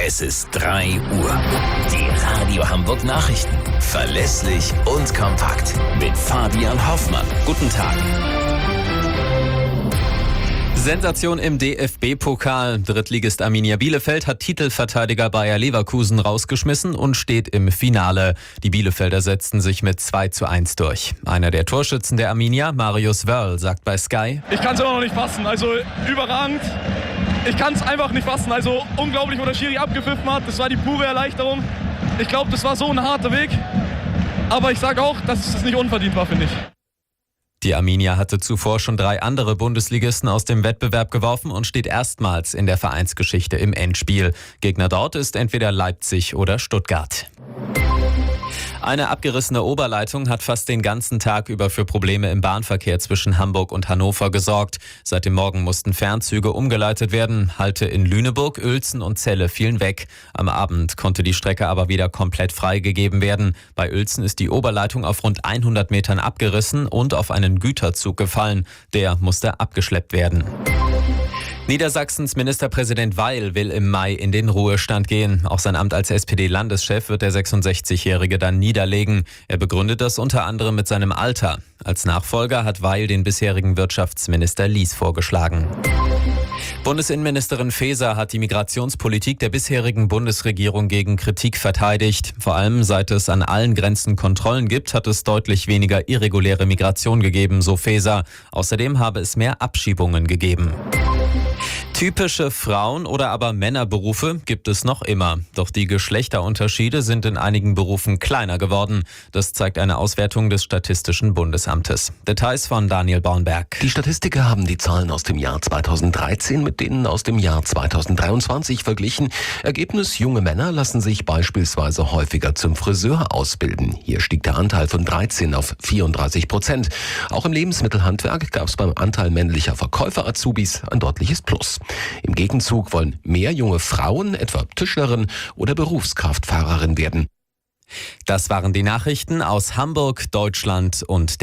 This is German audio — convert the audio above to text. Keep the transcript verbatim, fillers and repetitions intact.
Es ist drei Uhr. Die Radio Hamburg Nachrichten. Verlässlich und kompakt. Mit Fabian Hoffmann. Guten Tag. Sensation im D F B-Pokal. Drittligist Arminia Bielefeld hat Titelverteidiger Bayer Leverkusen rausgeschmissen und steht im Finale. Die Bielefelder setzten sich mit zwei zu eins durch. Einer der Torschützen der Arminia, Marius Wörl, sagt bei Sky: Ich kann es immer noch nicht fassen. Also überragend. Ich kann es einfach nicht fassen. Also unglaublich, wo der Schiri abgepfiffen hat. Das war die pure Erleichterung. Ich glaube, das war so ein harter Weg. Aber ich sage auch, dass es nicht unverdient war, finde ich. Die Arminia hatte zuvor schon drei andere Bundesligisten aus dem Wettbewerb geworfen und steht erstmals in der Vereinsgeschichte im Endspiel. Gegner dort ist entweder Leipzig oder Stuttgart. Eine abgerissene Oberleitung hat fast den ganzen Tag über für Probleme im Bahnverkehr zwischen Hamburg und Hannover gesorgt. Seit dem Morgen mussten Fernzüge umgeleitet werden. Halte in Lüneburg, Uelzen und Celle fielen weg. Am Abend konnte die Strecke aber wieder komplett freigegeben werden. Bei Uelzen ist die Oberleitung auf rund hundert Metern abgerissen und auf einen Güterzug gefallen. Der musste abgeschleppt werden. Niedersachsens Ministerpräsident Weil will im Mai in den Ruhestand gehen. Auch sein Amt als S P D-Landeschef wird der sechsundsechzigjährige dann niederlegen. Er begründet das unter anderem mit seinem Alter. Als Nachfolger hat Weil den bisherigen Wirtschaftsminister Lies vorgeschlagen. Bundesinnenministerin Faeser hat die Migrationspolitik der bisherigen Bundesregierung gegen Kritik verteidigt. Vor allem seit es an allen Grenzen Kontrollen gibt, hat es deutlich weniger irreguläre Migration gegeben, so Faeser. Außerdem habe es mehr Abschiebungen gegeben. Typische Frauen- oder aber Männerberufe gibt es noch immer. Doch die Geschlechterunterschiede sind in einigen Berufen kleiner geworden. Das zeigt eine Auswertung des Statistischen Bundesamtes. Details von Daniel Bornberg. Die Statistiker haben die Zahlen aus dem Jahr zweitausenddreizehn mit denen aus dem Jahr zweitausenddreiundzwanzig verglichen. Ergebnis: Junge Männer lassen sich beispielsweise häufiger zum Friseur ausbilden. Hier stieg der Anteil von dreizehn auf vierunddreißig Prozent. Auch im Lebensmittelhandwerk gab es beim Anteil männlicher Verkäufer-Azubis ein deutliches Plus. Im Gegenzug wollen mehr junge Frauen, etwa Tischlerin oder Berufskraftfahrerin werden. Das waren die Nachrichten aus Hamburg, Deutschland und